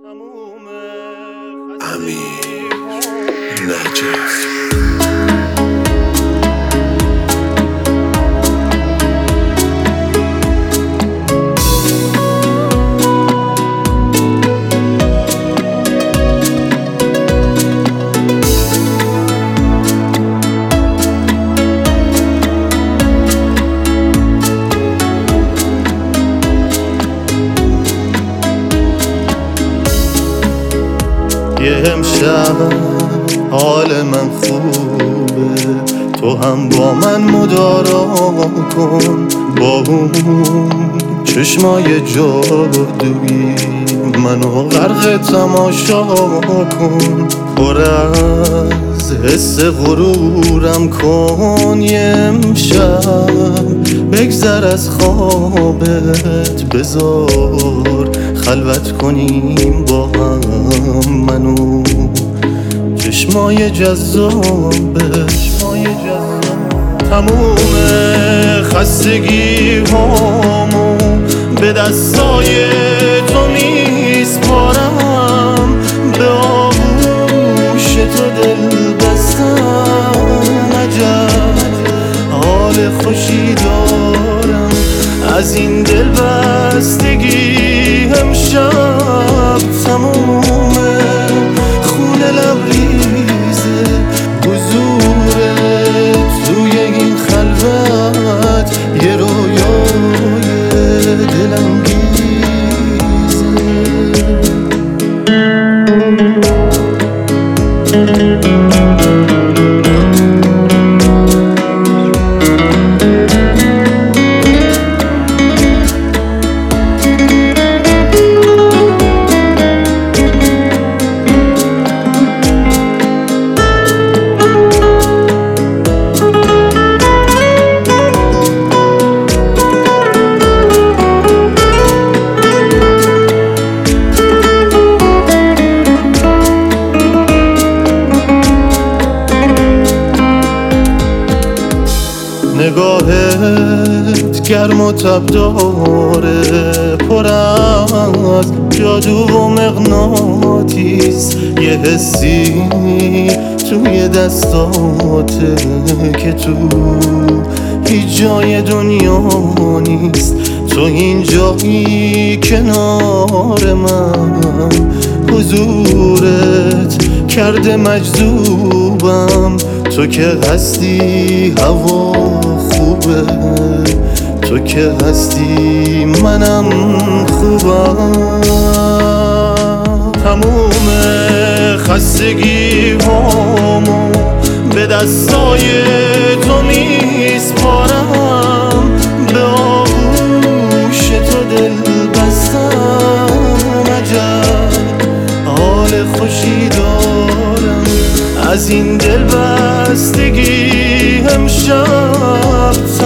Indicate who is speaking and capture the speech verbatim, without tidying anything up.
Speaker 1: امیر نجف.
Speaker 2: یه امشب حال من خوبه، تو هم با من مدارا کن، با اون چشمای جادویی منو غرق تماشا کن، پر از حس غرورم کن. یه امشب بگذر از خوابت، بذار خلوت کنیم با هم منو چشمای جذابش. تموم خستگی هامو به دستای تو میسپارم، به آغوش تو دل بستم. عجب حال خوشی دارم از این دل بستگی. امشب تمومه خونه لبریزه، حضورت توی این خلوت یه رویای دلانگیزه. نگاهت گرم و تبداره، پر از جادو و مغناطیس. یه حسی توی دستاته که تو هیچ جای دنیا نیست. تو این جایی کنار من، حضورت کرده مجذوبم. تو که هستی هوا خوبه، تو که هستی منم خوبم. تموم خستگی هامو به دستای تو میسپارم، به آغوش تو دل بستم. عجب حال خوشی دارم از این دل بستگی. امشب